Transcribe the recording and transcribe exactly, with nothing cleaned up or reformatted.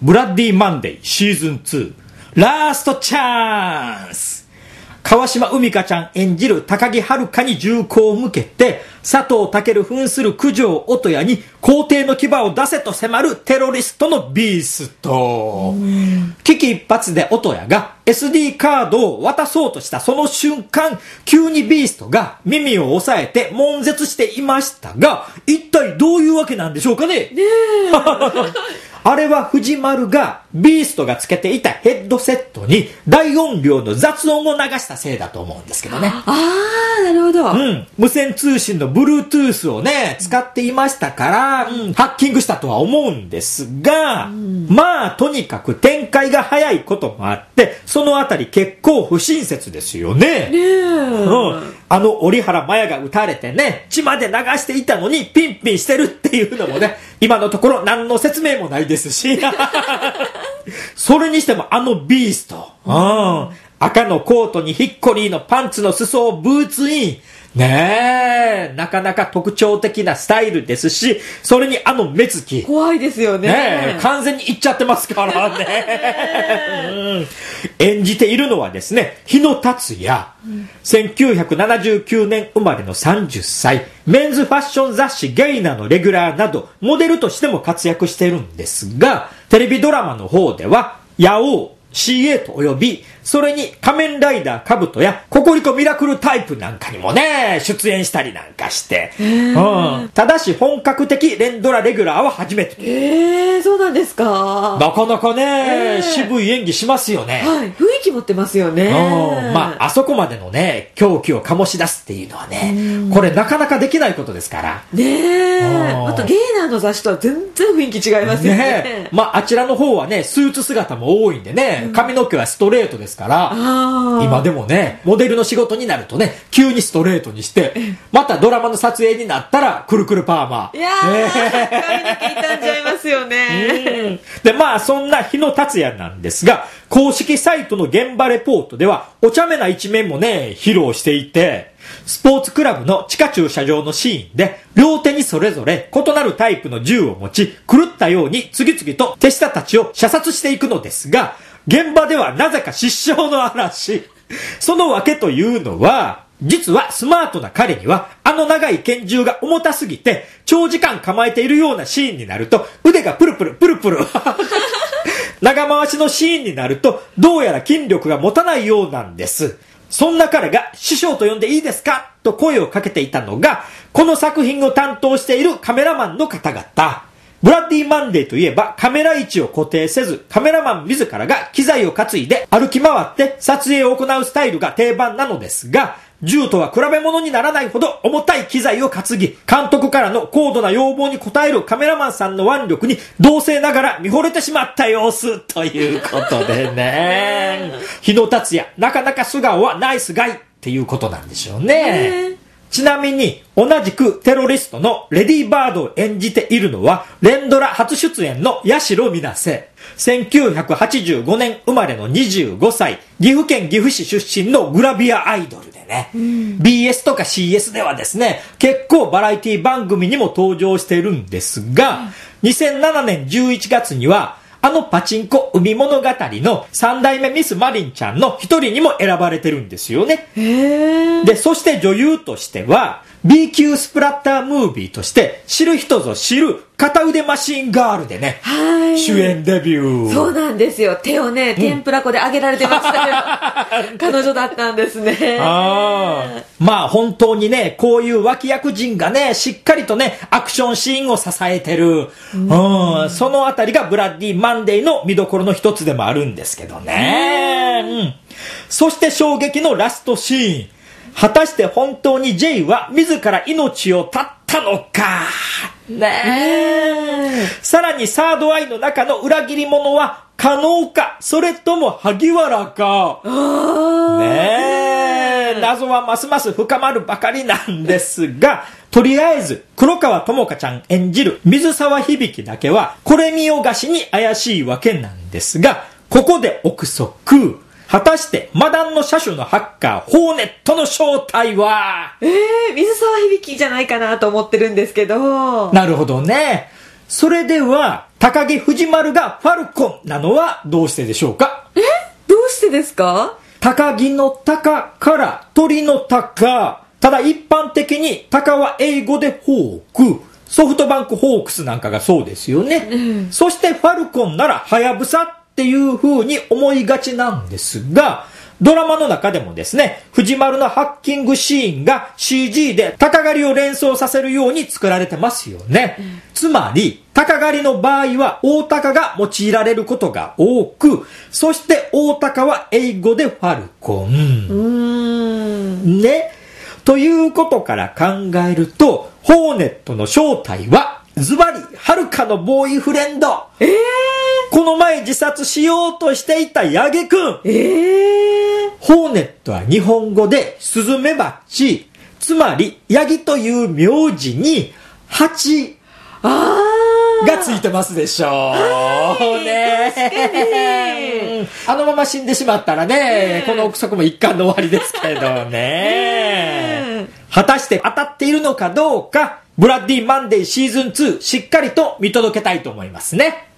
ブラッディマンデーシーズンツーラストチャンス。川島海香ちゃん演じる高木遥に銃口を向けて佐藤健扮する九条音也に皇帝の牙を出せと迫るテロリストのビースト。危機一髪で音也が エスディー カードを渡そうとしたその瞬間、急にビーストが耳を押さえて悶絶していましたが、一体どういうわけなんでしょうかね。ねあれは藤丸がビーストがつけていたヘッドセットに大音量の雑音を流したせいだと思うんですけどね。 ああ、なるほど。 うん。無線通信の Bluetooth をね、使っていましたから、うん、ハッキングしたとは思うんですが、うん、まあ、とにかく展開が早いこともあって、そのあたり結構不親切ですよね。 ねえ。 うん。あの折原麻也が撃たれてね、血まで流していたのにピンピンしてるっていうのもね、今のところ何の説明もないですし。それにしてもあのビースト、うん、赤のコートにヒッコリーのパンツの裾をブーツイン。ねえ、なかなか特徴的なスタイルですし、それにあの目つき。 怖いですよね。 ねえ、完全にいっちゃってますからね。うん、演じているのはですね、日野達也。うん、せんきゅうひゃくななじゅうきゅうねん生まれのさんじゅっさい。メンズファッション雑誌ゲイナのレギュラーなど、モデルとしても活躍しているんですが、テレビドラマの方では、ヤオウ、シーエー と及び、それに仮面ライダーカブトやココリコミラクルタイプなんかにもね、出演したりなんかして。うん、ただし本格的連ドラレギュラーは初めて。 えー、そうなんですか。 なかなかね、渋い演技しますよね。 はい、雰囲気持ってますよね。 うん、まあ、あそこまでのね、狂気を醸し出すっていうのはね、これなかなかできないことですから。 ねえ。あとゲイナーの雑誌とは全然雰囲気違いますよね。 ね、まあ、あちらの方はね、スーツ姿も多いんでね、髪の毛はストレートですから、今でもね、モデルの仕事になるとね、急にストレートにして、またドラマの撮影になったら、くるくるパーマ。 いやー、髪の毛傷んじゃいますよね。 で、まあ、そんな日野達也なんですが、公式サイトの現場レポートでは、お茶目な一面もね、披露していて、スポーツクラブの地下駐車場のシーンで、両手にそれぞれ異なるタイプの銃を持ち、狂ったように次々と手下たちを射殺していくのですが、現場ではなぜか失笑の嵐。そのわけというのは、実はスマートな彼には、あの長い拳銃が重たすぎて、長時間構えているようなシーンになると、腕がプルプルプルプル。長回しのシーンになると、どうやら筋力が持たないようなんです。そんな彼が師匠と呼んでいいですかと声をかけていたのが、この作品を担当しているカメラマンの方々。ブラッディマンデーといえばカメラ位置を固定せず、カメラマン自らが機材を担いで歩き回って撮影を行うスタイルが定番なのですが、銃とは比べ物にならないほど重たい機材を担ぎ、監督からの高度な要望に応えるカメラマンさんの腕力に同性ながら見惚れてしまった様子ということでね。日野達也、なかなか素顔はナイスガイっていうことなんでしょうね。ちなみに、同じくテロリストのレディーバードを演じているのは、連ドラ初出演の八代水瀬。せんきゅうひゃくはちじゅうごねん生まれのにじゅうごさい、岐阜県岐阜市出身のグラビアアイドルでね、うん、ビーエス とか シーエス ではですね、結構バラエティ番組にも登場しているんですが、うん、にせんななねんじゅういちがつには、あのパチンコ海物語の三代目ミスマリンちゃんの一人にも選ばれてるんですよね。 へー。 で、そして女優としては B 級スプラッタームービーとして知る人ぞ知る片腕マシンガールでね、 はい、 主演デビュー。 そうなんですよ。手をね、天ぷら粉で揚げられてましたけど、うん、彼女だったんですね。 あまあ本当にね、こういう脇役陣がね、しっかりとね、アクションシーンを支えてる。うん、うん、そのあたりがブラッディマンデーの見どころの一つでもあるんですけどね。うん、そして衝撃のラストシーン。果たして本当に J は自ら命を絶ったのか。ねえ。さらにサードアイの中の裏切り者は可能か、それとも萩原か。ねえ。謎はますます深まるばかりなんですが、とりあえず黒川智香ちゃん演じる水沢響だけはこれ見よがしに怪しいわけなんですが、ここで憶測。果たしてマダンの車種のハッカーホーネットの正体は、 えー、水沢響じゃないかなと思ってるんですけど。 なるほどね。 それでは、高木藤丸がファルコンなのはどうしてでしょうか？ え？どうしてですか？ 高木の鷹から鳥の鷹。ただ一般的に鷹は英語でホーク。ソフトバンクホークスなんかがそうですよね。うん、そしてファルコンならハヤブサっていう風に思いがちなんですが、ドラマの中でもですね、藤丸のハッキングシーンが シージー で鷹狩りを連想させるように作られてますよね。うん、つまり、鷹狩りの場合は大鷹が用いられることが多く、そして大鷹は英語でファルコン。うーんね。ということから考えると、ホーネットの正体は、ズバリ、はるかのボーイフレンド。えー、この前自殺しようとしていたヤギくん。えー、ホーネットは日本語でスズメバチ。つまり、ヤギという名字に、ハチ。あー。がついてますでしょう。はい、ね。確かに。あのまま死んでしまったらね、この憶測も一巻の終わりですけどね。果たして当たっているのかどうか、ブラッディマンデーシーズンツーしっかりと見届けたいと思いますね。